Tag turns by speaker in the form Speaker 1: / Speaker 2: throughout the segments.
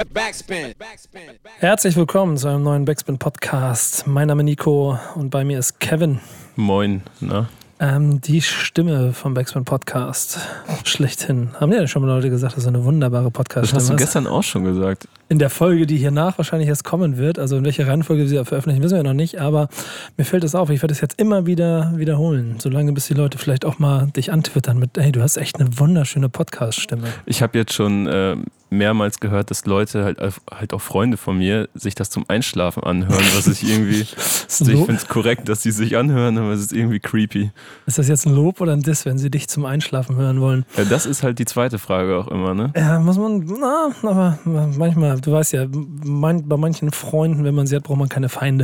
Speaker 1: Backspin.
Speaker 2: Herzlich willkommen zu einem neuen Backspin-Podcast. Mein Name ist Nico und bei mir ist Kevin.
Speaker 3: Moin, na?
Speaker 2: Die Stimme vom Backspin-Podcast. Schlechthin. Haben ja schon mal Leute gesagt, dass du eine wunderbare Podcast-Stimme hast.
Speaker 3: Das hast du gestern auch schon gesagt.
Speaker 2: In der Folge, die hiernach wahrscheinlich erst kommen wird, also in welcher Reihenfolge wir sie veröffentlichen, wissen wir noch nicht, aber mir fällt es auf, ich werde es jetzt immer wieder wiederholen, solange bis die Leute vielleicht auch mal dich antwittern mit, hey, du hast echt eine wunderschöne Podcast-Stimme.
Speaker 3: Ich habe jetzt schon mehrmals gehört, dass Leute, halt auch Freunde von mir, sich das zum Einschlafen anhören, was ich irgendwie, ich finde es korrekt, dass sie sich anhören, aber es ist irgendwie creepy.
Speaker 2: Ist das jetzt ein Lob oder ein Diss, wenn sie dich zum Einschlafen hören wollen?
Speaker 3: Ja, das ist halt die zweite Frage auch immer, ne?
Speaker 2: Ja, muss man, aber manchmal, du weißt ja, bei manchen Freunden, wenn man sie hat, braucht man keine Feinde.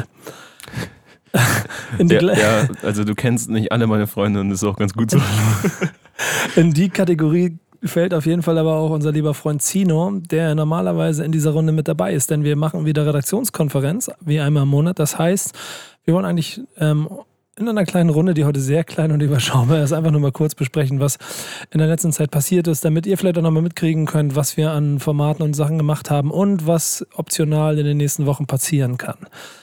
Speaker 3: Ja, also du kennst nicht alle meine Freunde und das ist auch ganz gut so.
Speaker 2: In die Kategorie fällt auf jeden Fall aber auch unser lieber Freund Zino, der normalerweise in dieser Runde mit dabei ist, denn wir machen wieder Redaktionskonferenz, wie einmal im Monat. Das heißt, wir wollen eigentlich in einer kleinen Runde, die heute sehr klein und überschaubar ist, einfach nur mal kurz besprechen, was in der letzten Zeit passiert ist, damit ihr vielleicht auch nochmal mitkriegen könnt, was wir an Formaten und Sachen gemacht haben und was optional in den nächsten Wochen passieren kann.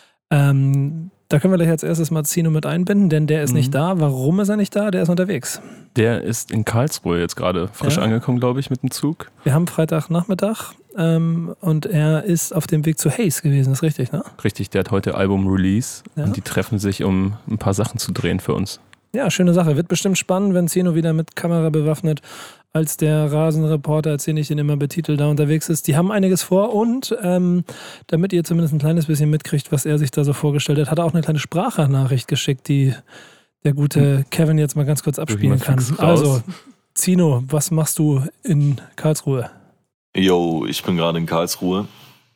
Speaker 2: Da können wir gleich als erstes mal Zino mit einbinden, denn der ist nicht da. Warum ist er nicht da? Der ist unterwegs.
Speaker 3: Der ist in Karlsruhe jetzt gerade frisch angekommen, glaube ich, mit dem Zug.
Speaker 2: Wir haben Freitagnachmittag und er ist auf dem Weg zu Haze gewesen, ist richtig, ne?
Speaker 3: Richtig, der hat heute Album-Release und die treffen sich, um ein paar Sachen zu drehen für uns. Ja,
Speaker 2: schöne Sache. Wird bestimmt spannend, wenn Zino wieder mit Kamera bewaffnet als der Rasenreporter, als den ich ihn immer betitel, da unterwegs ist. Die haben einiges vor und damit ihr zumindest ein kleines bisschen mitkriegt, was er sich da so vorgestellt hat, hat er auch eine kleine Sprachnachricht geschickt, die der gute Kevin jetzt mal ganz kurz abspielen kann. Also, Zino, was machst du in Karlsruhe?
Speaker 4: Yo, ich bin gerade in Karlsruhe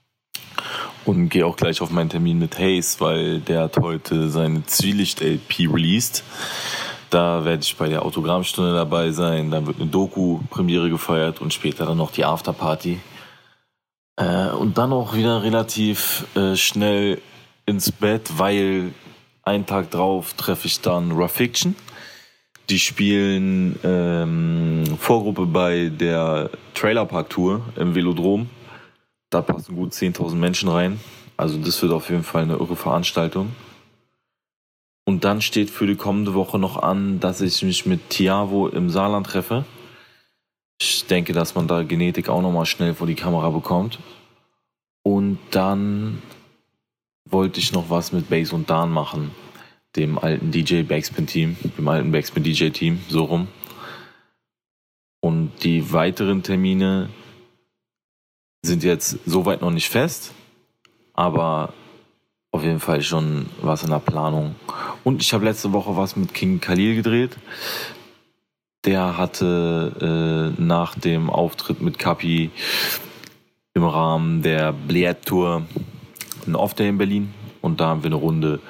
Speaker 4: und gehe auch gleich auf meinen Termin mit Haze, weil der hat heute seine Zwielicht-LP released. Da werde ich bei der Autogrammstunde dabei sein, dann wird eine Doku-Premiere gefeiert und später dann noch die Afterparty. Und dann auch wieder relativ schnell ins Bett, weil einen Tag drauf treffe ich dann Rough Fiction. Die spielen Vorgruppe bei der Trailerpark-Tour im Velodrom. Da passen gut 10.000 Menschen rein. Also das wird auf jeden Fall eine irre Veranstaltung. Und dann steht für die kommende Woche noch an, dass ich mich mit Tiavo im Saarland treffe. Ich denke, dass man da Genetik auch nochmal schnell vor die Kamera bekommt. Und dann wollte ich noch was mit Bass und Dan machen. Dem alten DJ-Backspin-Team, dem alten Backspin-DJ-Team, so rum. Und die weiteren Termine sind jetzt soweit noch nicht fest, aber auf jeden Fall schon was in der Planung. Und ich habe letzte Woche was mit King Khalil gedreht. Der hatte nach dem Auftritt mit Kapi im Rahmen der Bleed-Tour einen Off-Day in Berlin. Und da haben wir eine Runde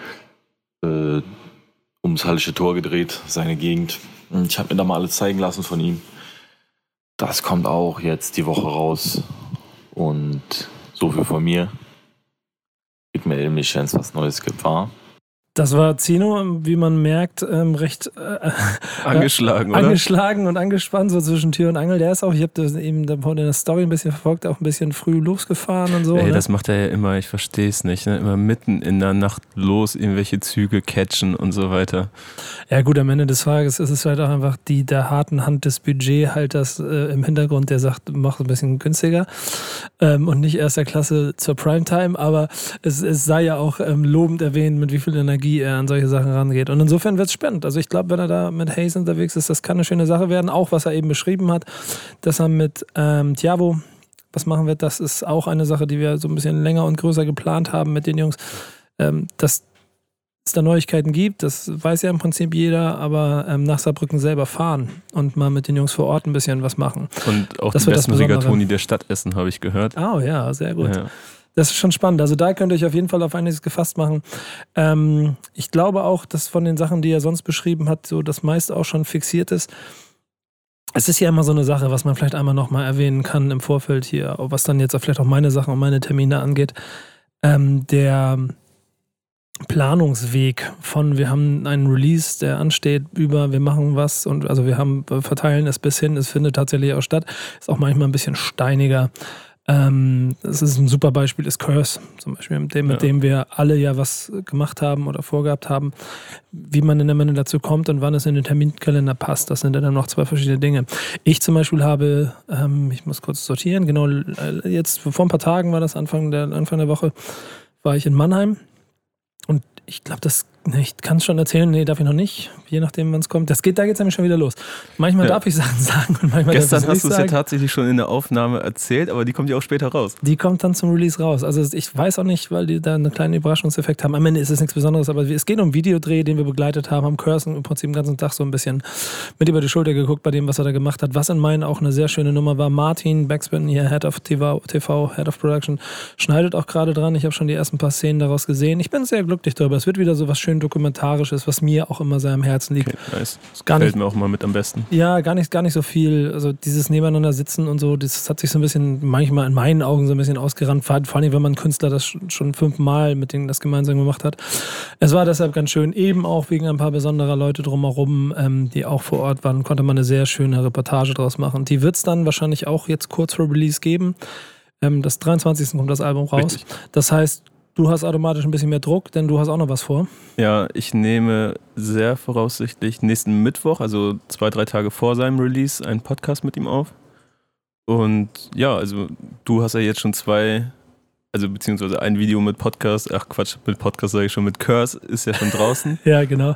Speaker 4: ums Hallische Tor gedreht, seine Gegend. Und ich habe mir da mal alles zeigen lassen von ihm. Das kommt auch jetzt die Woche raus. Und so viel von mir. Ich melde mich, wenn es was Neues gibt, war.
Speaker 2: Das war Zino, wie man merkt, recht
Speaker 3: angeschlagen, oder?
Speaker 2: Angeschlagen und angespannt, so zwischen Tür und Angel. Der ist auch, ich habe das eben in der Story ein bisschen verfolgt, auch ein bisschen früh losgefahren und so.
Speaker 3: Ey,
Speaker 2: ne?
Speaker 3: Das macht er ja immer, ich verstehe es nicht. Ne? Immer mitten in der Nacht los, irgendwelche Züge catchen und so weiter.
Speaker 2: Ja gut, am Ende des Tages ist es halt auch einfach der harten Hand des Budgethalters im Hintergrund, der sagt, mach es ein bisschen günstiger und nicht erster Klasse zur Primetime, aber es sei ja auch lobend erwähnt, mit wie viel Energie er an solche Sachen rangeht. Und insofern wird es spannend. Also ich glaube, wenn er da mit Haze unterwegs ist, das kann eine schöne Sache werden. Auch was er eben beschrieben hat, dass er mit Tiavo was machen wird, das ist auch eine Sache, die wir so ein bisschen länger und größer geplant haben mit den Jungs. Dass es da Neuigkeiten gibt, das weiß ja im Prinzip jeder, aber nach Saarbrücken selber fahren und mal mit den Jungs vor Ort ein bisschen was machen.
Speaker 3: Und auch
Speaker 2: das
Speaker 3: die besten Rigatoni der Stadt essen, habe ich gehört.
Speaker 2: Oh ja, sehr gut.
Speaker 3: Ja.
Speaker 2: Das ist schon spannend. Also da könnt ihr euch auf jeden Fall auf einiges gefasst machen. Ich glaube auch, dass von den Sachen, die er sonst beschrieben hat, so das meiste auch schon fixiert ist. Es ist ja immer so eine Sache, was man vielleicht einmal nochmal erwähnen kann im Vorfeld hier, was dann jetzt auch vielleicht auch meine Sachen und meine Termine angeht. Der Planungsweg von, wir haben einen Release, der ansteht, über, wir machen was und also wir verteilen es bis hin, es findet tatsächlich auch statt, ist auch manchmal ein bisschen steiniger. Das ist ein super Beispiel, ist Curse zum Beispiel, mit dem wir alle ja was gemacht haben oder vorgehabt haben, wie man in der Menge dazu kommt und wann es in den Terminkalender passt. Das sind ja dann noch 2 verschiedene Dinge. Ich zum Beispiel habe, ich muss kurz sortieren, genau, jetzt vor ein paar Tagen war das Anfang der Woche, war ich in Mannheim und ich glaube, ich kann es schon erzählen, nee, darf ich noch nicht, je nachdem, wann es kommt. Da geht es nämlich schon wieder los. Manchmal darf ich Sachen sagen und manchmal
Speaker 3: Gestern
Speaker 2: darf ich
Speaker 3: hast du es ja tatsächlich schon in der Aufnahme erzählt, aber die kommt ja auch später raus.
Speaker 2: Die kommt dann zum Release raus. Also ich weiß auch nicht, weil die da einen kleinen Überraschungseffekt haben. Am Ende ist es nichts Besonderes, aber es geht um einen Videodreh, den wir begleitet haben, haben Curse im Prinzip den ganzen Tag so ein bisschen mit über die Schulter geguckt bei dem, was er da gemacht hat. Was in meinen auch eine sehr schöne Nummer war. Martin Backspin, hier Head of TV, Head of Production, schneidet auch gerade dran. Ich habe schon die ersten paar Szenen daraus gesehen. Ich bin sehr glücklich darüber. Es wird wieder so was schön Dokumentarisches, was mir auch immer sehr am Herzen liegt.
Speaker 3: Okay, nice. Das gefällt mir auch mal mit am besten.
Speaker 2: Ja, gar nicht so viel. Also dieses Nebeneinander sitzen und so, das hat sich so ein bisschen, manchmal in meinen Augen so ein bisschen ausgerannt. Vor allem, wenn man Künstler das schon 5-mal mit denen das gemeinsam gemacht hat. Es war deshalb ganz schön, eben auch wegen ein paar besonderer Leute drumherum, die auch vor Ort waren, konnte man eine sehr schöne Reportage draus machen. Die wird es dann wahrscheinlich auch jetzt kurz vor Release geben. Das 23. kommt das Album raus.
Speaker 3: Richtig.
Speaker 2: Das heißt, du hast automatisch ein bisschen mehr Druck, denn du hast auch noch was vor.
Speaker 3: Ja, ich nehme sehr voraussichtlich nächsten Mittwoch, also 2-3 Tage vor seinem Release, einen Podcast mit ihm auf. Und ja, also du hast ja jetzt schon beziehungsweise ein Video mit Podcast, mit Podcast sage ich schon, mit Curse ist ja schon draußen.
Speaker 2: Ja, genau.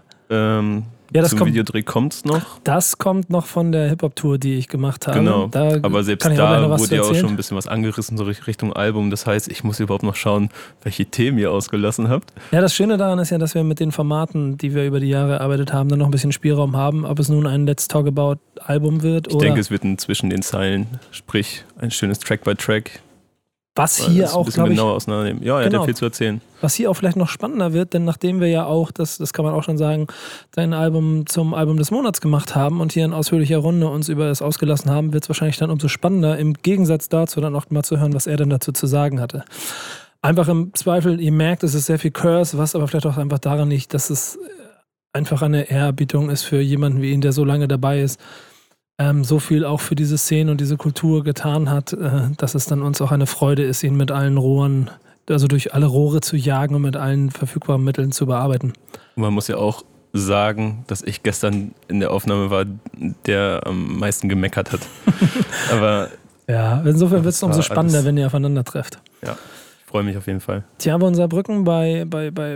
Speaker 3: Zum Videodreh kommt es noch.
Speaker 2: Das kommt noch von der Hip-Hop-Tour, die ich gemacht habe.
Speaker 3: Genau, aber selbst da wurde ja auch schon ein bisschen was angerissen, so Richtung Album. Das heißt, ich muss überhaupt noch schauen, welche Themen ihr ausgelassen habt.
Speaker 2: Ja, das Schöne daran ist ja, dass wir mit den Formaten, die wir über die Jahre erarbeitet haben, dann noch ein bisschen Spielraum haben, ob es nun ein Let's Talk About Album wird oder...
Speaker 3: Ich denke, es wird ein zwischen den Zeilen, sprich ein schönes Track-by-Track.
Speaker 2: Was hier auch, glaube ich...
Speaker 3: genauer auseinandernehmen. Ja, er hat viel zu erzählen.
Speaker 2: Was hier auch vielleicht noch spannender wird, denn nachdem wir ja auch, das kann man auch schon sagen, dein Album zum Album des Monats gemacht haben und hier in ausführlicher Runde uns über es ausgelassen haben, wird es wahrscheinlich dann umso spannender, im Gegensatz dazu dann auch mal zu hören, was er denn dazu zu sagen hatte. Einfach im Zweifel, ihr merkt, es ist sehr viel Curse, was aber vielleicht auch einfach daran liegt, dass es einfach eine Ehrerbietung ist für jemanden wie ihn, der so lange dabei ist, so viel auch für diese Szene und diese Kultur getan hat, dass es dann uns auch eine Freude ist, ihn mit allen Rohren, also durch alle Rohre zu jagen und mit allen verfügbaren Mitteln zu bearbeiten.
Speaker 3: Man muss ja auch sagen, dass ich gestern in der Aufnahme war, der am meisten gemeckert hat. Aber
Speaker 2: ja, insofern wird es umso spannender, wenn ihr aufeinander trefft.
Speaker 3: Ja, ich freue mich auf jeden Fall.
Speaker 2: Tja, unser Brücken bei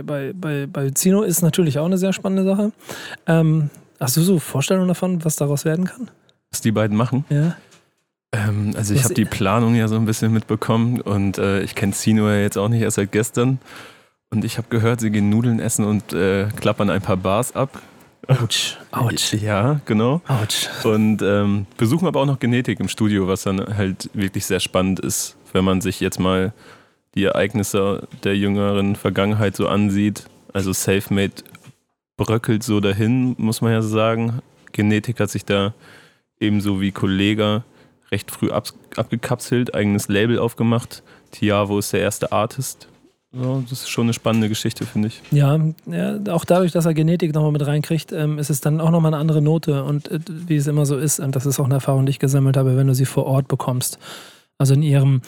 Speaker 2: Zino ist natürlich auch eine sehr spannende Sache. Hast du so Vorstellungen davon, was daraus werden kann?
Speaker 3: Was die beiden machen?
Speaker 2: Ja.
Speaker 3: Also ich habe die Planung ja so ein bisschen mitbekommen und ich kenne Zino ja jetzt auch nicht erst seit gestern. Und ich habe gehört, sie gehen Nudeln essen und klappern ein paar Bars ab.
Speaker 2: Autsch. Autsch.
Speaker 3: Ja, genau.
Speaker 2: Autsch.
Speaker 3: Und besuchen aber auch noch Genetik im Studio, was dann halt wirklich sehr spannend ist, wenn man sich jetzt mal die Ereignisse der jüngeren Vergangenheit so ansieht. Also Selfmade bröckelt so dahin, muss man ja sagen. Genetik hat sich da ebenso wie Kollega recht früh abgekapselt, eigenes Label aufgemacht. Tiavo ist der erste Artist. So, das ist schon eine spannende Geschichte, finde ich.
Speaker 2: Ja, auch dadurch, dass er Genetik nochmal mit reinkriegt, ist es dann auch nochmal eine andere Note. Und wie es immer so ist, und das ist auch eine Erfahrung, die ich gesammelt habe, wenn du sie vor Ort bekommst. Also in ihrem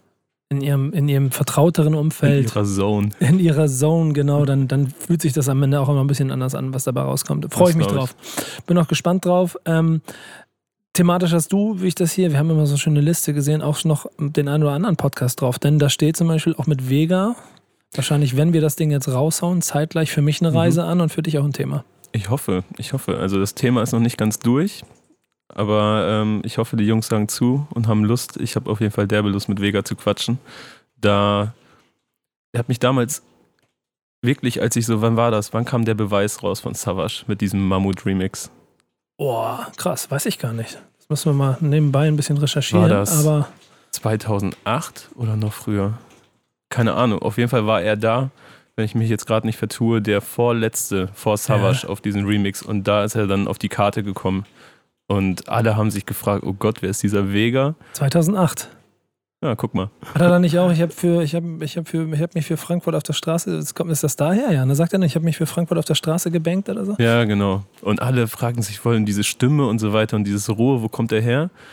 Speaker 2: vertrauteren Umfeld. In ihrer Zone, genau. Dann fühlt sich das am Ende auch immer ein bisschen anders an, was dabei rauskommt. Freue ich mich drauf. Bin auch gespannt drauf. Thematisch hast du, wie ich das hier, wir haben immer so eine schöne Liste gesehen, auch noch den einen oder anderen Podcast drauf. Denn da steht zum Beispiel auch mit Vega, wahrscheinlich, wenn wir das Ding jetzt raushauen, zeitgleich für mich eine Reise an und für dich auch ein Thema.
Speaker 3: Ich hoffe. Also das Thema ist noch nicht ganz durch, aber ich hoffe, die Jungs sagen zu und haben Lust. Ich habe auf jeden Fall derbe Lust, mit Vega zu quatschen. Er hat mich damals wirklich, wann war das? Wann kam der Beweis raus von Savage mit diesem Mammut-Remix?
Speaker 2: Boah, krass, weiß ich gar nicht. Das müssen wir mal nebenbei ein bisschen recherchieren.
Speaker 3: War das
Speaker 2: aber
Speaker 3: 2008 oder noch früher? Keine Ahnung. Auf jeden Fall war er da, wenn ich mich jetzt gerade nicht vertue, der vorletzte vor Savage auf diesen Remix. Und da ist er dann auf die Karte gekommen. Und alle haben sich gefragt, oh Gott, wer ist dieser Vega?
Speaker 2: 2008.
Speaker 3: Ja, guck mal.
Speaker 2: Hat er da nicht auch, ich hab mich für Frankfurt auf der Straße, ist das daher? Ja, dann sagt er nicht, ich habe mich für Frankfurt auf der Straße gebankt oder so?
Speaker 3: Ja, genau. Und alle fragen sich voll diese Stimme und so weiter und dieses Rohe, wo kommt er her?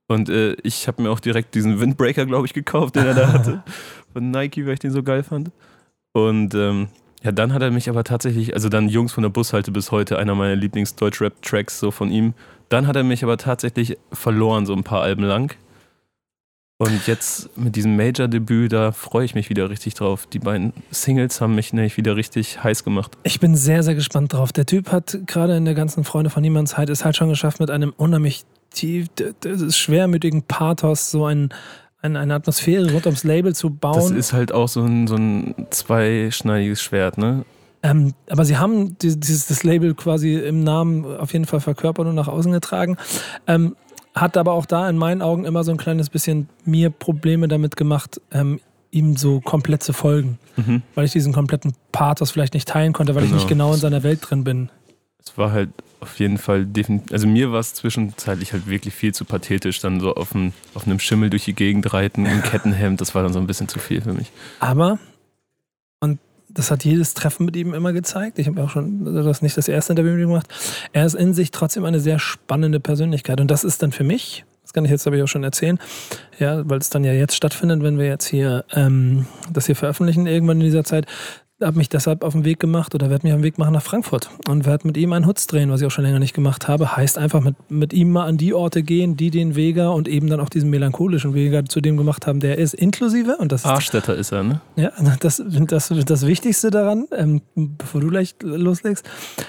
Speaker 3: Und ich habe mir auch direkt diesen Windbreaker, glaube ich, gekauft, den er da hatte. Von Nike, weil ich den so geil fand. Und dann hat er mich aber tatsächlich, also dann Jungs von der Bushalte bis heute, einer meiner Lieblings-Deutsch-Rap-Tracks so von ihm. Dann hat er mich aber tatsächlich verloren, so ein paar Alben lang. Und jetzt mit diesem Major-Debüt, da freue ich mich wieder richtig drauf. Die beiden Singles haben mich nämlich wieder richtig heiß gemacht.
Speaker 2: Ich bin sehr, sehr gespannt drauf. Der Typ hat gerade in der ganzen Freunde von Niemandszeit es halt schon geschafft, mit einem unheimlich schwermütigen Pathos so eine Atmosphäre rund ums Label zu bauen.
Speaker 3: Das ist halt auch so ein zweischneidiges Schwert, ne?
Speaker 2: Aber sie haben das Label quasi im Namen auf jeden Fall verkörpert und nach außen getragen. Hat aber auch da in meinen Augen immer so ein kleines bisschen mir Probleme damit gemacht, ihm so komplett zu folgen. Weil ich diesen kompletten Pathos vielleicht nicht teilen konnte, weil ich nicht genau in seiner Welt drin bin.
Speaker 3: Es war halt auf jeden Fall definitiv, also mir war es zwischenzeitlich halt wirklich viel zu pathetisch, dann so auf einem Schimmel durch die Gegend reiten, im Kettenhemd, das war dann so ein bisschen zu viel für mich.
Speaker 2: Aber, und das hat jedes Treffen mit ihm immer gezeigt, ich habe auch schon nicht das erste Interview mit ihm gemacht, er ist in sich trotzdem eine sehr spannende Persönlichkeit und das ist dann für mich, das kann ich jetzt aber auch schon erzählen, ja, weil es dann ja jetzt stattfindet, wenn wir jetzt hier das hier veröffentlichen irgendwann in dieser Zeit, habe mich deshalb auf den Weg gemacht oder werde mich auf den Weg machen nach Frankfurt und werde mit ihm einen Hutz drehen, was ich auch schon länger nicht gemacht habe. Heißt einfach mit ihm mal an die Orte gehen, die den Vega und eben dann auch diesen melancholischen Vega zu dem gemacht haben, der ist, inklusive. Und das
Speaker 3: Arstetter ist er, ne?
Speaker 2: Ja, das Wichtigste daran, bevor du gleich loslegst,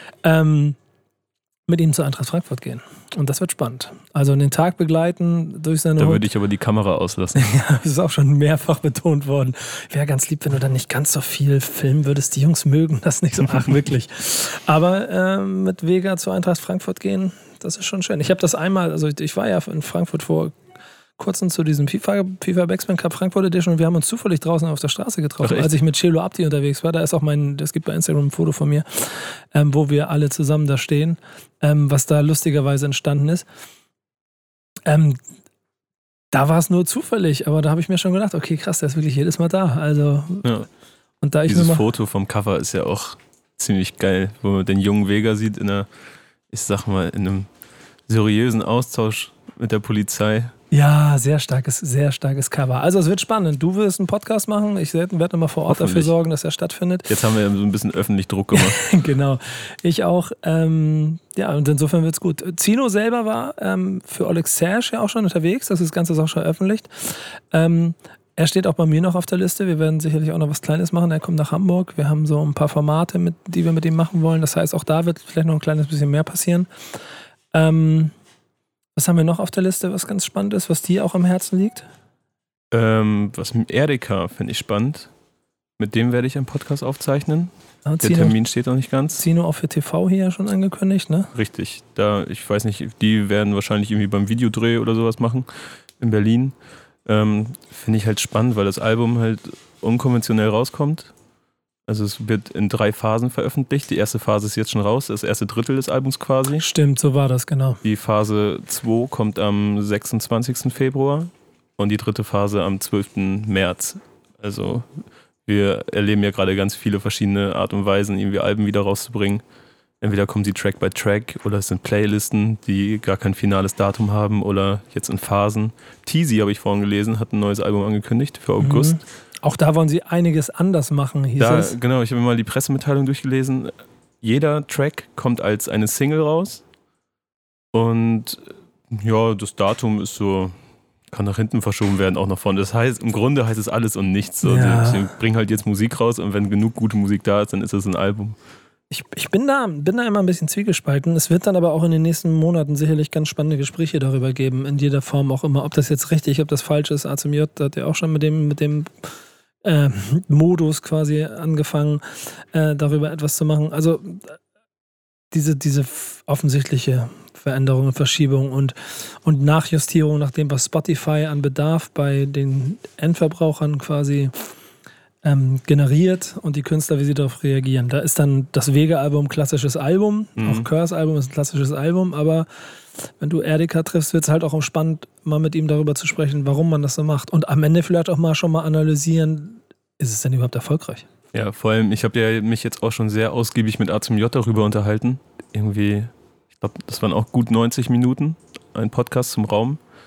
Speaker 2: mit ihm zur Eintracht Frankfurt gehen. Und das wird spannend. Also den Tag begleiten durch seine
Speaker 3: Da würde ich aber die Kamera auslassen.
Speaker 2: Ja, das ist auch schon mehrfach betont worden. Wäre ganz lieb, wenn du dann nicht ganz so viel filmen würdest. Die Jungs mögen das nicht so. Ach, wirklich. Aber mit Vega zur Eintracht Frankfurt gehen, das ist schon schön. Ich habe das einmal, also ich war ja in Frankfurt vor kurzem zu diesem FIFA Backspin Cup Frankfurt Edition und wir haben uns zufällig draußen auf der Straße getroffen, als ich mit Celo Abdi unterwegs war. Da ist auch es gibt bei Instagram ein Foto von mir, wo wir alle zusammen da stehen, was da lustigerweise entstanden ist. Da war es nur zufällig, aber da habe ich mir schon gedacht, okay, krass, der ist wirklich jedes Mal da. Also,
Speaker 3: ja.
Speaker 2: Und da
Speaker 3: dieses Foto vom Cover ist ja auch ziemlich geil, wo man den jungen Vega sieht in einem seriösen Austausch mit der Polizei.
Speaker 2: Ja, sehr starkes Cover. Also es wird spannend. Du wirst einen Podcast machen. Ich werde nochmal vor Ort dafür sorgen, dass er stattfindet.
Speaker 3: Jetzt haben wir ja so ein bisschen öffentlich Druck gemacht.
Speaker 2: Genau. Ich auch. Ja, und insofern wird es gut. Zino selber war für Oleg Serge ja auch schon unterwegs. Das Ganze ist auch schon veröffentlicht. Er steht auch bei mir noch auf der Liste. Wir werden sicherlich auch noch was Kleines machen. Er kommt nach Hamburg. Wir haben so ein paar Formate, die wir mit ihm machen wollen. Das heißt, auch da wird vielleicht noch ein kleines bisschen mehr passieren. Was haben wir noch auf der Liste, was ganz spannend ist, was dir auch am Herzen liegt?
Speaker 3: Was mit Erika finde ich spannend. Mit dem werde ich einen Podcast aufzeichnen. Der Termin steht noch nicht ganz.
Speaker 2: Zino auch für TV hier schon angekündigt, ne?
Speaker 3: Richtig. Ich weiß nicht, die werden wahrscheinlich irgendwie beim Videodreh oder sowas machen in Berlin. Finde ich halt spannend, weil das Album halt unkonventionell rauskommt. Also es wird in 3 Phasen veröffentlicht. Die erste Phase ist jetzt schon raus, das erste Drittel des Albums quasi.
Speaker 2: Stimmt, so war das, genau.
Speaker 3: Die Phase 2 kommt am 26. Februar und die dritte Phase am 12. März. Also wir erleben ja gerade ganz viele verschiedene Art und Weisen, irgendwie Alben wieder rauszubringen. Entweder kommen sie Track by Track oder es sind Playlisten, die gar kein finales Datum haben oder jetzt in Phasen. Teasy, habe ich vorhin gelesen, hat ein neues Album angekündigt für August.
Speaker 2: Auch da wollen sie einiges anders machen, hieß es.
Speaker 3: Genau, ich habe mir mal die Pressemitteilung durchgelesen. Jeder Track kommt als eine Single raus und ja, das Datum ist so, kann nach hinten verschoben werden, auch nach vorne. Das heißt, im Grunde heißt es alles und nichts. So. Ja. Sie bringen halt jetzt Musik raus und wenn genug gute Musik da ist, dann ist es ein Album.
Speaker 2: Ich bin da immer ein bisschen zwiegespalten. Es wird dann aber auch in den nächsten Monaten sicherlich ganz spannende Gespräche darüber geben, in jeder Form auch immer. Ob das jetzt richtig, ob das falsch ist. A-J hat ja auch schon mit dem Modus quasi angefangen, darüber etwas zu machen. Also diese offensichtliche Veränderung und Verschiebung und Nachjustierung nach dem, was Spotify an Bedarf bei den Endverbrauchern quasi generiert und die Künstler, wie sie darauf reagieren. Da ist dann das Vega-Album ein klassisches Album, auch Curse-Album ist ein klassisches Album, aber wenn du Erika triffst, wird es halt auch spannend, mal mit ihm darüber zu sprechen, warum man das so macht. Und am Ende vielleicht auch mal schon mal analysieren, ist es denn überhaupt erfolgreich?
Speaker 3: Ja, vor allem, ich habe ja mich jetzt auch schon sehr ausgiebig mit A-J darüber unterhalten. Irgendwie, ich glaube, das waren auch gut 90 Minuten, ein Podcast zum Raum.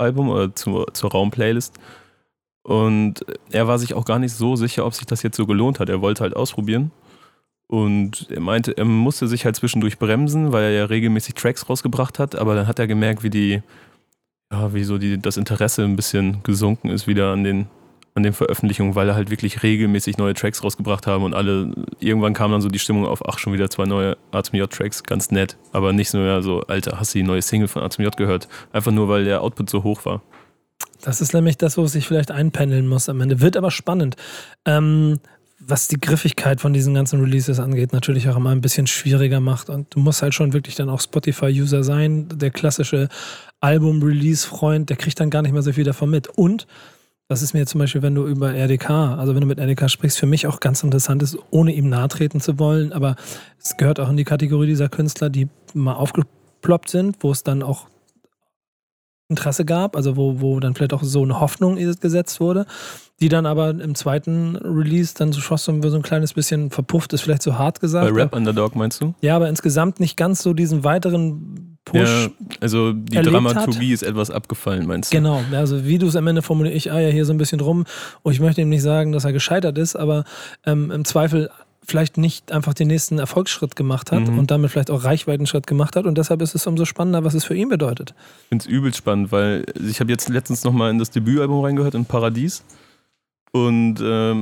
Speaker 3: Album oder zur Raumplaylist. Und er war sich auch gar nicht so sicher, ob sich das jetzt so gelohnt hat. Er wollte halt ausprobieren. Und er meinte, er musste sich halt zwischendurch bremsen, weil er ja regelmäßig Tracks rausgebracht hat. Aber dann hat er gemerkt, wie das Interesse ein bisschen gesunken ist wieder an den Veröffentlichungen, weil er halt wirklich regelmäßig neue Tracks rausgebracht haben und irgendwann kam dann so die Stimmung auf, ach, schon wieder 2 neue A-Tracks, ganz nett, aber nicht nur so, Alter, hast du die neue Single von A gehört? Einfach nur, weil der Output so hoch war.
Speaker 2: Das ist nämlich das, wo es sich vielleicht einpendeln muss am Ende. Wird aber spannend. Was die Griffigkeit von diesen ganzen Releases angeht, natürlich auch immer ein bisschen schwieriger macht. Und du musst halt schon wirklich dann auch Spotify-User sein. Der klassische Album-Release-Freund, der kriegt dann gar nicht mehr so viel davon mit. Und das ist mir zum Beispiel, wenn du über RDK, also wenn du mit RDK sprichst, für mich auch ganz interessant ist, ohne ihm nahe treten zu wollen, aber es gehört auch in die Kategorie dieser Künstler, die mal aufgeploppt sind, wo es dann auch Interesse gab, also wo dann vielleicht auch so eine Hoffnung gesetzt wurde, die dann aber im zweiten Release dann so ein kleines bisschen verpufft ist, vielleicht so hart gesagt.
Speaker 3: Bei Rap Underdog meinst du?
Speaker 2: Ja, aber insgesamt nicht ganz so diesen weiteren Push.
Speaker 3: Ja, also die Dramaturgie ist etwas abgefallen, meinst du?
Speaker 2: Genau, also wie du es am Ende formulierst, ich eier hier so ein bisschen rum und ich möchte ihm nicht sagen, dass er gescheitert ist, aber im Zweifel vielleicht nicht einfach den nächsten Erfolgsschritt gemacht hat und damit vielleicht auch Reichweitenschritt gemacht hat und deshalb ist es umso spannender, was es für ihn bedeutet.
Speaker 3: Ich finde es übel spannend, weil ich habe jetzt letztens nochmal in das Debütalbum reingehört, in Paradies und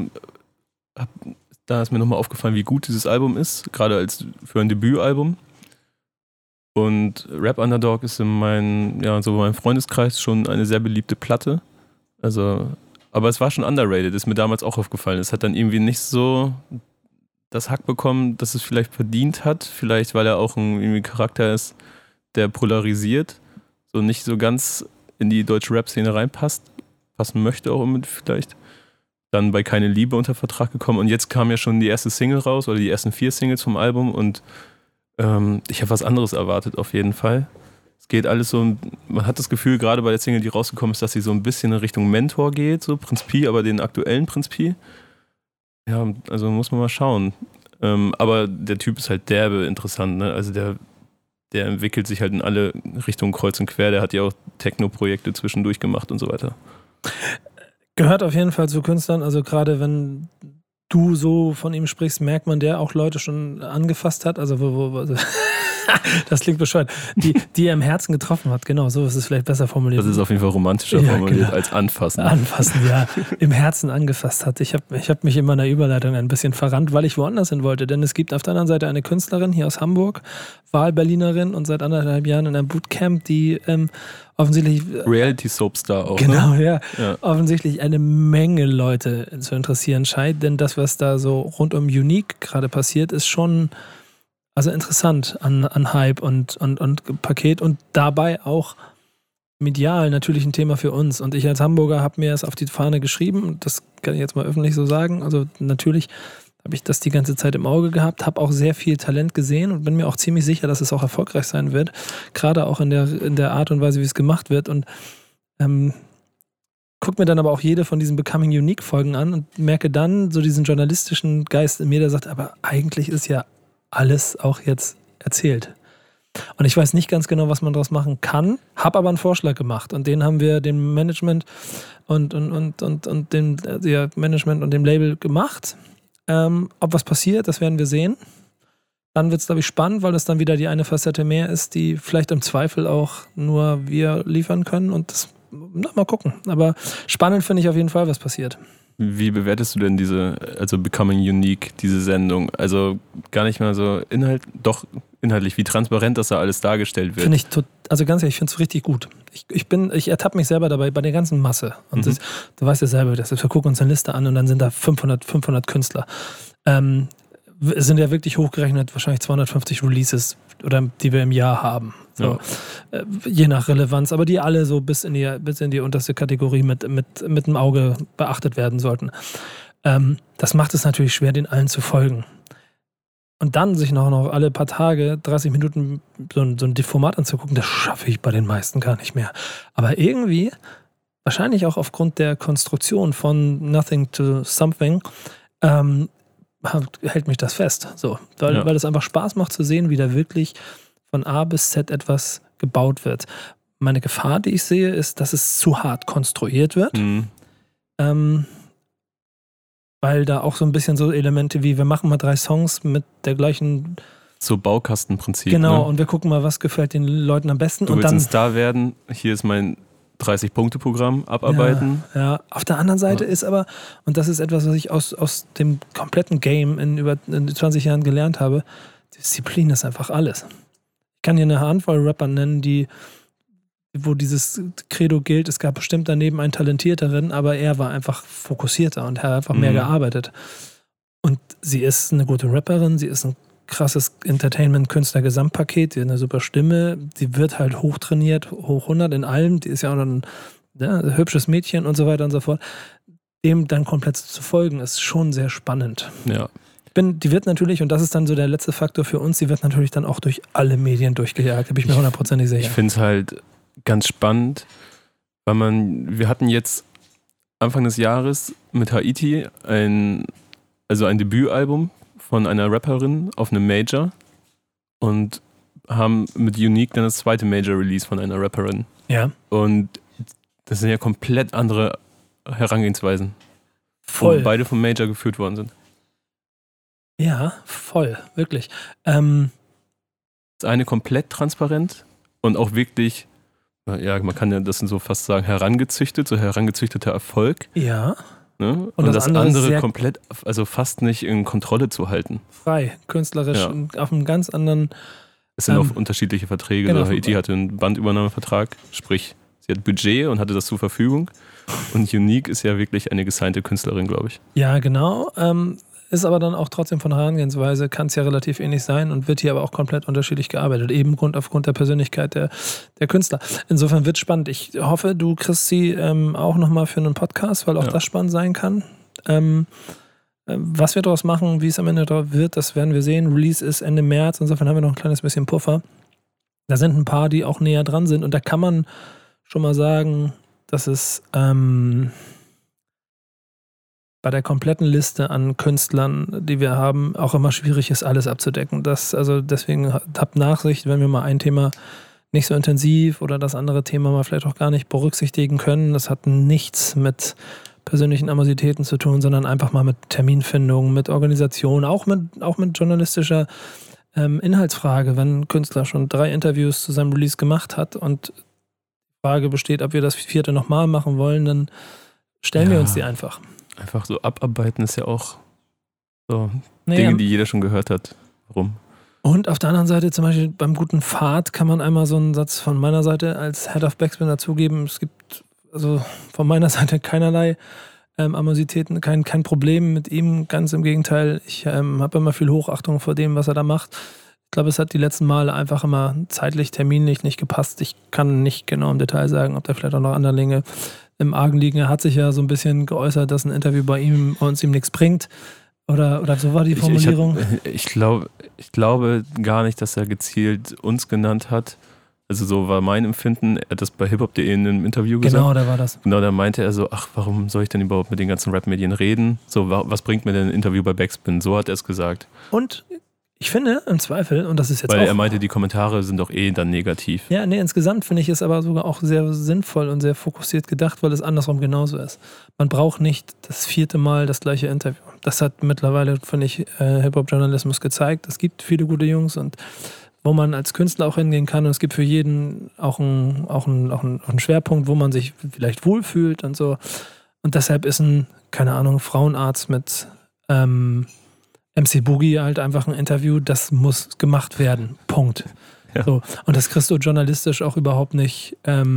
Speaker 3: da ist mir nochmal aufgefallen, wie gut dieses Album ist, gerade für ein Debütalbum. Und Rap Underdog ist in meinem Freundeskreis schon eine sehr beliebte Platte. Aber es war schon underrated, ist mir damals auch aufgefallen. Es hat dann irgendwie nicht so das Hack bekommen, dass es vielleicht verdient hat. Vielleicht, weil er auch ein Charakter ist, der polarisiert, so nicht so ganz in die deutsche Rap-Szene reinpassen möchte auch vielleicht. Dann bei Keine Liebe unter Vertrag gekommen und jetzt kam ja schon die erste Single raus oder die ersten 4 Singles vom Album und ich habe was anderes erwartet auf jeden Fall. Es geht alles so, man hat das Gefühl, gerade bei der Single, die rausgekommen ist, dass sie so ein bisschen in Richtung Mentor geht, so Prinz Pi, aber den aktuellen Prinz Pi. Ja, also muss man mal schauen. Aber der Typ ist halt derbe interessant, ne? Also der entwickelt sich halt in alle Richtungen kreuz und quer. Der hat ja auch Techno-Projekte zwischendurch gemacht und so weiter.
Speaker 2: Gehört auf jeden Fall zu Künstlern, also gerade wenn du so von ihm sprichst, merkt man, der auch Leute schon angefasst hat, also das klingt bescheuert, die er im Herzen getroffen hat, genau, so ist es vielleicht besser formuliert.
Speaker 3: Das ist auf jeden Fall romantischer formuliert als anfassen.
Speaker 2: Anfassen, ja, im Herzen angefasst hat. Ich hab mich in meiner Überleitung ein bisschen verrannt, weil ich woanders hin wollte, denn es gibt auf der anderen Seite eine Künstlerin hier aus Hamburg, Wahlberlinerin und seit 1,5 Jahren in einem Bootcamp, die offensichtlich
Speaker 3: Reality-Soapstar auch.
Speaker 2: Genau,
Speaker 3: ne?
Speaker 2: Ja. Offensichtlich eine Menge Leute zu interessieren scheint, denn das, was da so rund um Unique gerade passiert, ist schon interessant an Hype und Paket und dabei auch medial natürlich ein Thema für uns. Und ich als Hamburger habe mir es auf die Fahne geschrieben, das kann ich jetzt mal öffentlich so sagen, also natürlich habe ich das die ganze Zeit im Auge gehabt, habe auch sehr viel Talent gesehen und bin mir auch ziemlich sicher, dass es auch erfolgreich sein wird, gerade auch in der Art und Weise, wie es gemacht wird und guck mir dann aber auch jede von diesen Becoming Unique Folgen an und merke dann so diesen journalistischen Geist in mir, der sagt, aber eigentlich ist ja alles auch jetzt erzählt. Und ich weiß nicht ganz genau, was man daraus machen kann, habe aber einen Vorschlag gemacht und den haben wir dem Management und dem Management und dem Label gemacht. Ob was passiert, das werden wir sehen. Dann wird es, glaube ich, spannend, weil das dann wieder die eine Facette mehr ist, die vielleicht im Zweifel auch nur wir liefern können und das, mal gucken. Aber spannend finde ich auf jeden Fall, was passiert.
Speaker 3: Wie bewertest du denn Becoming Unique, diese Sendung? Also gar nicht mal so inhaltlich, wie transparent das da alles dargestellt wird.
Speaker 2: Finde ich, ganz ehrlich, ich finde es richtig gut. Ich ertappe mich selber dabei bei der ganzen Masse. Und du weißt ja selber, wir gucken uns eine Liste an und dann sind da 500 Künstler. Es sind ja wirklich hochgerechnet wahrscheinlich 250 Releases, die wir im Jahr haben. So, ja. Je nach Relevanz, aber die alle so bis in die unterste Kategorie mit dem Auge beachtet werden sollten. Das macht es natürlich schwer, den allen zu folgen. Und dann sich noch alle paar Tage 30 Minuten so ein Format anzugucken, das schaffe ich bei den meisten gar nicht mehr. Aber irgendwie, wahrscheinlich auch aufgrund der Konstruktion von Nothing to Something, hält mich das fest. So, weil es einfach Spaß macht zu sehen, wie da wirklich von A bis Z etwas gebaut wird. Meine Gefahr, die ich sehe, ist, dass es zu hart konstruiert wird. Weil da auch so ein bisschen so Elemente wie, wir machen mal 3 Songs mit der gleichen...
Speaker 3: So Baukastenprinzip.
Speaker 2: Genau,
Speaker 3: ne?
Speaker 2: und wir gucken mal, was gefällt den Leuten am besten.
Speaker 3: Du
Speaker 2: und
Speaker 3: willst
Speaker 2: dann
Speaker 3: ein Star werden, hier ist mein 30-Punkte-Programm, abarbeiten.
Speaker 2: Ja, auf der anderen Seite ist aber, und das ist etwas, was ich aus dem kompletten Game in über 20 Jahren gelernt habe, Disziplin ist einfach alles. Ich kann hier eine Handvoll Rapper nennen, wo dieses Credo gilt, es gab bestimmt daneben einen talentierteren, aber er war einfach fokussierter und hat einfach mehr gearbeitet. Und sie ist eine gute Rapperin, sie ist ein krasses Entertainment-Künstler-Gesamtpaket, die hat eine super Stimme, die wird halt hochtrainiert, hoch 100 in allem, die ist ja auch ein hübsches Mädchen und so weiter und so fort. Dem dann komplett zu folgen, ist schon sehr spannend.
Speaker 3: Ja.
Speaker 2: Die wird natürlich, und das ist dann so der letzte Faktor für uns, die wird natürlich dann auch durch alle Medien durchgejagt, da bin ich mir 100% sicher.
Speaker 3: Ich finde es halt ganz spannend, weil wir hatten jetzt Anfang des Jahres mit Haiti ein Debütalbum von einer Rapperin auf einem Major und haben mit Unique dann das zweite Major-Release von einer Rapperin.
Speaker 2: Ja.
Speaker 3: Und das sind ja komplett andere Herangehensweisen.
Speaker 2: Voll.
Speaker 3: Wo beide vom Major geführt worden sind.
Speaker 2: Ja, voll, wirklich.
Speaker 3: Das eine komplett transparent und auch wirklich, ja, man kann ja das so fast sagen, herangezüchteter Erfolg.
Speaker 2: Ja.
Speaker 3: Ne? Und das andere komplett, also fast nicht in Kontrolle zu halten.
Speaker 2: Frei, künstlerisch, auf einem ganz anderen...
Speaker 3: Es sind auch unterschiedliche Verträge.
Speaker 2: Genau.
Speaker 3: Haiti hatte einen Bandübernahmevertrag, sprich, sie hat Budget und hatte das zur Verfügung. Und Unique ist ja wirklich eine gesignte Künstlerin, glaube ich.
Speaker 2: Ja, genau. Ist aber dann auch trotzdem von der Herangehensweise, kann es ja relativ ähnlich sein und wird hier aber auch komplett unterschiedlich gearbeitet, eben aufgrund der Persönlichkeit der Künstler. Insofern wird es spannend. Ich hoffe, du kriegst sie auch nochmal für einen Podcast, weil auch das spannend sein kann. Was wir daraus machen, wie es am Ende wird, das werden wir sehen. Release ist Ende März, insofern haben wir noch ein kleines bisschen Puffer. Da sind ein paar, die auch näher dran sind und da kann man schon mal sagen, dass es bei der kompletten Liste an Künstlern, die wir haben, auch immer schwierig ist, alles abzudecken. Deswegen habt Nachsicht, wenn wir mal ein Thema nicht so intensiv oder das andere Thema mal vielleicht auch gar nicht berücksichtigen können. Das hat nichts mit persönlichen Animositäten zu tun, sondern einfach mal mit Terminfindung, mit Organisation, auch mit journalistischer Inhaltsfrage. Wenn ein Künstler schon 3 Interviews zu seinem Release gemacht hat und die Frage besteht, ob wir das 4. nochmal machen wollen, dann stellen wir uns die einfach.
Speaker 3: Einfach so abarbeiten ist ja auch so Dinge, die jeder schon gehört hat. Warum?
Speaker 2: Und auf der anderen Seite, zum Beispiel beim guten Pfad, kann man einmal so einen Satz von meiner Seite als Head of Backspin dazugeben. Es gibt also von meiner Seite keinerlei Animositäten, kein Problem mit ihm. Ganz im Gegenteil, ich habe immer viel Hochachtung vor dem, was er da macht. Ich glaube, es hat die letzten Male einfach immer zeitlich, terminlich nicht gepasst. Ich kann nicht genau im Detail sagen, ob da vielleicht auch noch andere Dinge im Argen liegen. Er hat sich ja so ein bisschen geäußert, dass ein Interview bei ihm nichts bringt. Oder so war die Formulierung.
Speaker 3: Ich glaube gar nicht, dass er gezielt uns genannt hat. Also so war mein Empfinden. Er hat das bei hiphop.de in einem Interview gesagt.
Speaker 2: Genau, da war das.
Speaker 3: Genau, da meinte er so, warum soll ich denn überhaupt mit den ganzen Rap-Medien reden? So, was bringt mir denn ein Interview bei Backspin? So hat er es gesagt.
Speaker 2: Und ich finde, im Zweifel, und das ist jetzt
Speaker 3: Weil er meinte, die Kommentare sind doch dann negativ.
Speaker 2: Ja, nee, insgesamt finde ich es aber sogar auch sehr sinnvoll und sehr fokussiert gedacht, weil es andersrum genauso ist. Man braucht nicht das 4. Mal das gleiche Interview. Das hat mittlerweile, finde ich, Hip-Hop-Journalismus gezeigt. Es gibt viele gute Jungs und wo man als Künstler auch hingehen kann und es gibt für jeden auch einen Schwerpunkt, wo man sich vielleicht wohlfühlt und so. Und deshalb ist keine Ahnung, Frauenarzt mit MC Boogie halt einfach ein Interview, das muss gemacht werden. Punkt. Ja. So. Und das kriegst du journalistisch auch überhaupt nicht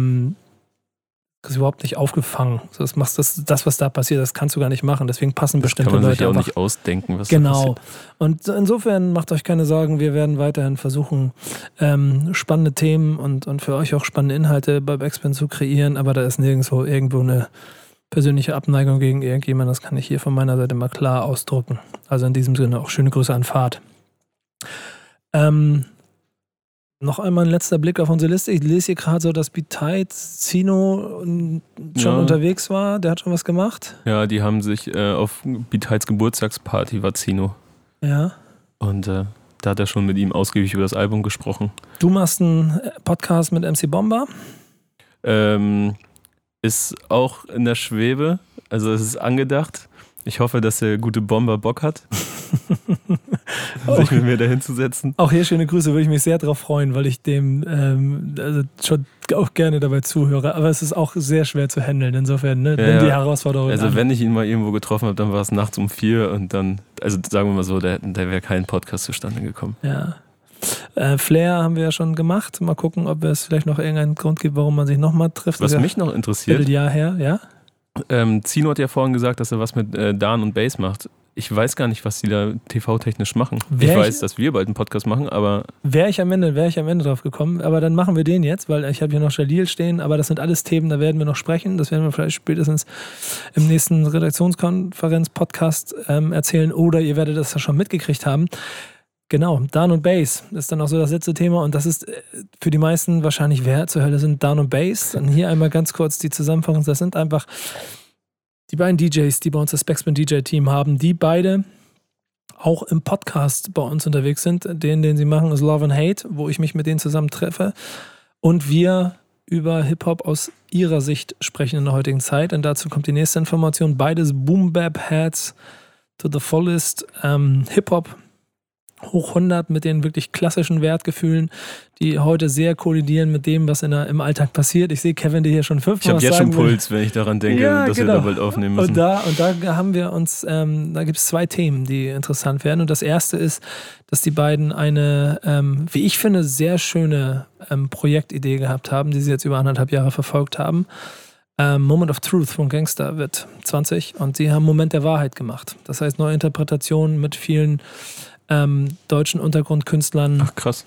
Speaker 2: aufgefangen. So, das was da passiert, das kannst du gar nicht machen. Deswegen passen bestimmte Leute.
Speaker 3: Das kann man sich auch nicht ausdenken, was
Speaker 2: genau.
Speaker 3: da passiert.
Speaker 2: Und insofern macht euch keine Sorgen, wir werden weiterhin versuchen, spannende Themen und für euch auch spannende Inhalte bei Backspin zu kreieren, aber da ist nirgendwo irgendwo eine persönliche Abneigung gegen irgendjemand, das kann ich hier von meiner Seite mal klar ausdrücken. Also in diesem Sinne auch schöne Grüße an Fahrt. Noch einmal ein letzter Blick auf unsere Liste. Ich lese hier gerade so, dass Zino schon unterwegs war. Der hat schon was gemacht.
Speaker 3: Ja, die haben sich auf Beatites Geburtstagsparty war Zino.
Speaker 2: Ja.
Speaker 3: Und da hat er schon mit ihm ausgiebig über das Album gesprochen.
Speaker 2: Du machst einen Podcast mit MC Bomber.
Speaker 3: Ist auch in der Schwebe, also es ist angedacht. Ich hoffe, dass der gute Bomber Bock hat, sich mit mir dahin zu setzen.
Speaker 2: Auch hier schöne Grüße, würde ich mich sehr darauf freuen, weil ich dem also schon auch gerne dabei zuhöre. Aber es ist auch sehr schwer zu handeln, insofern, ne? Nimm die Herausforderung
Speaker 3: Also
Speaker 2: an.
Speaker 3: wenn ich ihn mal irgendwo getroffen habe, dann war es nachts um 4 und dann, also sagen wir mal so, da wäre kein Podcast zustande gekommen.
Speaker 2: Ja. Flair haben wir ja schon gemacht. Mal gucken, ob es vielleicht noch irgendeinen Grund gibt, warum man sich nochmal trifft.
Speaker 3: Was mich noch interessiert,
Speaker 2: Vierteljahr her, ja?
Speaker 3: Zino hat ja vorhin gesagt, dass er was mit Dan und Bass macht. Ich weiß gar nicht, was die da TV-technisch machen. Ich weiß, dass wir bald einen Podcast machen, aber...
Speaker 2: Wäre ich am Ende drauf gekommen, aber dann machen wir den jetzt, weil ich habe hier noch Jalil stehen, aber das sind alles Themen, da werden wir noch sprechen. Das werden wir vielleicht spätestens im nächsten Redaktionskonferenz-Podcast erzählen oder ihr werdet das ja schon mitgekriegt haben. Genau, Dan und Bass ist dann auch so das letzte Thema und das ist für die meisten wahrscheinlich, wer zur Hölle sind Dan und Bass? Dann hier einmal ganz kurz die Zusammenfassung. Das sind einfach die beiden DJs, die bei uns das Backspin DJ-Team haben, die beide auch im Podcast bei uns unterwegs sind. Den sie machen, ist Love and Hate, wo ich mich mit denen zusammen treffe und wir über Hip-Hop aus ihrer Sicht sprechen in der heutigen Zeit. Und dazu kommt die nächste Information. Beides Boom-Bap-Heads to the fullest. Hip-Hop hoch 100 mit den wirklich klassischen Wertgefühlen, die heute sehr kollidieren mit dem, was im Alltag passiert. Ich sehe Kevin, der hier schon 5
Speaker 3: Ich habe jetzt schon Puls, wenn ich daran denke, dass wir da bald aufnehmen müssen.
Speaker 2: Und da haben wir uns, da gibt es 2 Themen, die interessant werden. Und das erste ist, dass die beiden eine, wie ich finde, sehr schöne Projektidee gehabt haben, die sie jetzt über 1,5 Jahre verfolgt haben. Moment of Truth von Gangster wird 20 und sie haben Moment der Wahrheit gemacht. Das heißt, neue Interpretationen mit vielen deutschen Untergrundkünstlern.
Speaker 3: Ach, krass.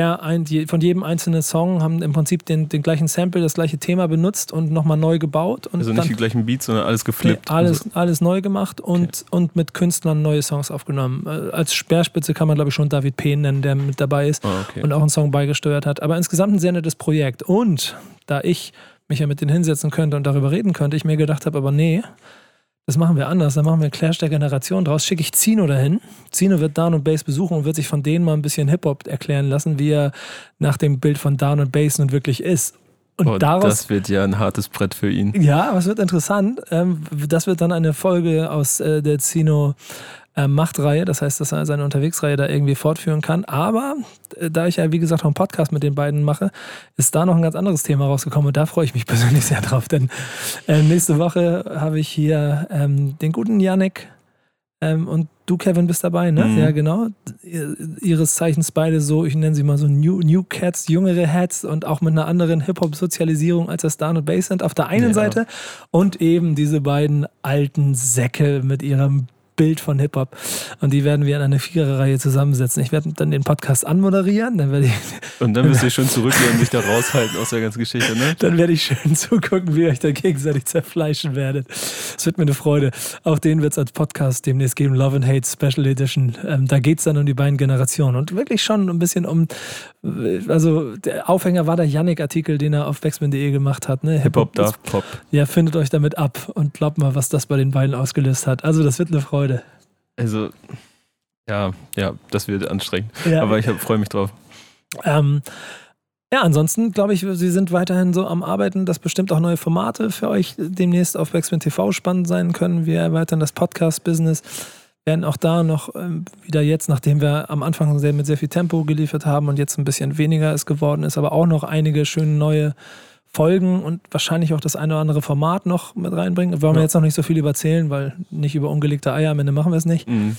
Speaker 2: Von jedem einzelnen Song haben im Prinzip den gleichen Sample, das gleiche Thema benutzt und nochmal neu gebaut. Und
Speaker 3: also nicht
Speaker 2: dann,
Speaker 3: die gleichen Beats, sondern alles geflippt.
Speaker 2: Nee, alles neu gemacht und mit Künstlern neue Songs aufgenommen. Als Speerspitze kann man, glaube ich, schon David P. nennen, der mit dabei ist und auch einen Song beigesteuert hat. Aber insgesamt ein sehr nettes Projekt. Und da ich mich ja mit denen hinsetzen könnte und darüber reden könnte, ich mir gedacht habe, aber nee, das machen wir anders, dann machen wir einen Clash der Generation draus, schicke ich Zino dahin. Zino wird Dan und Bass besuchen und wird sich von denen mal ein bisschen Hip-Hop erklären lassen, wie er nach dem Bild von Dan und Bass nun wirklich ist. Und
Speaker 3: das wird ja ein hartes Brett für ihn.
Speaker 2: Ja, aber es wird interessant. Das wird dann eine Folge aus der Zino Machtreihe, das heißt, dass er seine Unterwegsreihe da irgendwie fortführen kann. Aber da ich ja, wie gesagt, auch einen Podcast mit den beiden mache, ist da noch ein ganz anderes Thema rausgekommen und da freue ich mich persönlich sehr drauf, denn nächste Woche habe ich hier den guten Yannick und du, Kevin, bist dabei, ne? Ja, genau. Ihres Zeichens beide so, ich nenne sie mal so New Cats, jüngere Hats und auch mit einer anderen Hip-Hop-Sozialisierung, als das Dan und Bass sind auf der einen Seite und eben diese beiden alten Säcke mit ihrem Bild von Hip-Hop. Und die werden wir in eine 4er-Reihe zusammensetzen. Ich werde dann den Podcast anmoderieren.
Speaker 3: Und dann wirst du schön zurückgehen und mich da raushalten aus der ganzen Geschichte, ne?
Speaker 2: Dann werde ich schön zugucken, wie ihr euch da gegenseitig zerfleischen werdet. Es wird mir eine Freude. Auch den wird es als Podcast demnächst geben. Love and Hate Special Edition. Da geht es dann um die beiden Generationen. Und wirklich schon ein bisschen also der Aufhänger war der Yannick-Artikel, den er auf backspin.de gemacht hat. Ne?
Speaker 3: Hip-Hop darf Pop.
Speaker 2: Ja, findet euch damit ab und glaubt mal, was das bei den beiden ausgelöst hat. Also das wird eine Freude.
Speaker 3: Also, ja, das wird anstrengend.
Speaker 2: Ja.
Speaker 3: Aber ich freue mich drauf.
Speaker 2: Ja, ansonsten glaube ich, sie sind weiterhin so am Arbeiten, dass bestimmt auch neue Formate für euch demnächst auf Backspin TV spannend sein können. Wir erweitern das Podcast-Business, werden auch da noch wieder jetzt, nachdem wir am Anfang mit sehr viel Tempo geliefert haben und jetzt ein bisschen weniger es geworden ist, aber auch noch einige schöne neue Folgen und wahrscheinlich auch das eine oder andere Format noch mit reinbringen. Wollen wir jetzt noch nicht so viel überzählen, weil nicht über ungelegte Eier, am Ende machen wir es nicht.
Speaker 3: Mhm.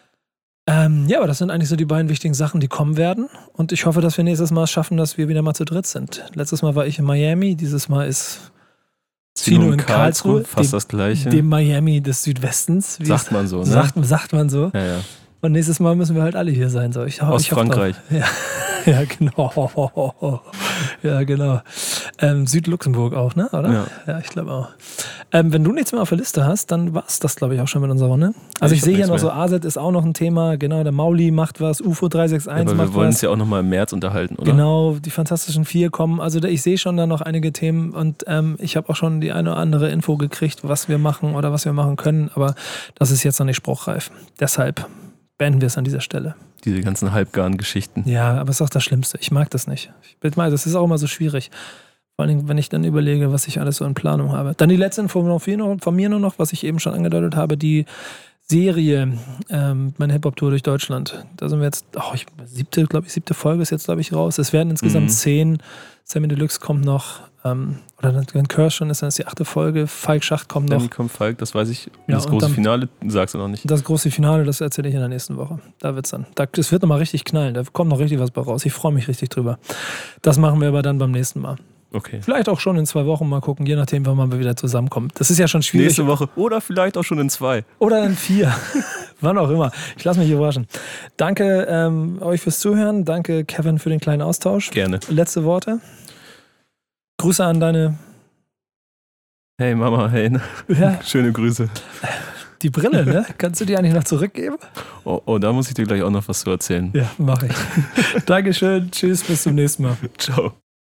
Speaker 2: Ja, aber das sind eigentlich so die beiden wichtigen Sachen, die kommen werden. Und ich hoffe, dass wir nächstes Mal es schaffen, dass wir wieder mal zu dritt sind. Letztes Mal war ich in Miami, dieses Mal ist Zino in Karlsruhe.
Speaker 3: Fast das Gleiche.
Speaker 2: Dem Miami des Südwestens.
Speaker 3: Sagt man so, ne?
Speaker 2: Sagt man so.
Speaker 3: Ja.
Speaker 2: Und nächstes Mal müssen wir halt alle hier sein. So.
Speaker 3: Aus Frankreich.
Speaker 2: Ja, genau. Ja, genau. Südluxemburg auch, ne? Oder? Ja, ich glaube auch. Wenn du nichts mehr auf der Liste hast, dann war es das, glaube ich, auch schon mit unserer Runde. Also ich sehe hier noch so, AZ ist auch noch ein Thema. Genau, der Mauli macht was, UFO 361 macht was.
Speaker 3: Aber wir wollen uns ja auch nochmal im März unterhalten, oder?
Speaker 2: Genau, die Fantastischen Vier kommen. Also ich sehe schon da noch einige Themen und ich habe auch schon die eine oder andere Info gekriegt, was wir machen oder was wir machen können. Aber das ist jetzt noch nicht spruchreif. Deshalb beenden wir es an dieser Stelle.
Speaker 3: Diese ganzen halbgaren Geschichten.
Speaker 2: Ja, aber es ist auch das Schlimmste. Ich mag das nicht. Das ist auch immer so schwierig. Vor allem, wenn ich dann überlege, was ich alles so in Planung habe. Dann die letzte Info von mir nur noch, was ich eben schon angedeutet habe, die Serie, meine Hip-Hop-Tour durch Deutschland. Da sind wir jetzt, siebte Folge ist jetzt, glaube ich, raus. Es werden insgesamt 10. Sammy Deluxe kommt noch, oder wenn Curse schon ist, dann ist die 8. Folge. Falk Schacht kommt noch.
Speaker 3: Dann kommt Falk, das weiß ich.
Speaker 2: Ja,
Speaker 3: das große Finale sagst du noch nicht.
Speaker 2: Das große Finale, das erzähle ich in der nächsten Woche. Da wird's dann. Es wird nochmal richtig knallen. Da kommt noch richtig was bei raus. Ich freue mich richtig drüber. Das machen wir aber dann beim nächsten Mal.
Speaker 3: Okay.
Speaker 2: Vielleicht auch schon in 2 Wochen mal gucken, je nachdem, wann wir wieder zusammenkommen. Das ist ja schon schwierig.
Speaker 3: Nächste Woche oder vielleicht auch schon in 2.
Speaker 2: Oder in 4. Wann auch immer. Ich lasse mich überraschen. Danke euch fürs Zuhören. Danke, Kevin, für den kleinen Austausch.
Speaker 3: Gerne.
Speaker 2: Letzte Worte. Grüße an deine...
Speaker 3: Hey Mama, hey.
Speaker 2: Ja.
Speaker 3: Schöne Grüße.
Speaker 2: Die Brille, ne? Kannst du die eigentlich noch zurückgeben?
Speaker 3: Oh, da muss ich dir gleich auch noch was zu erzählen.
Speaker 2: Ja, mache ich. Dankeschön. Tschüss, bis zum nächsten Mal.
Speaker 3: Ciao.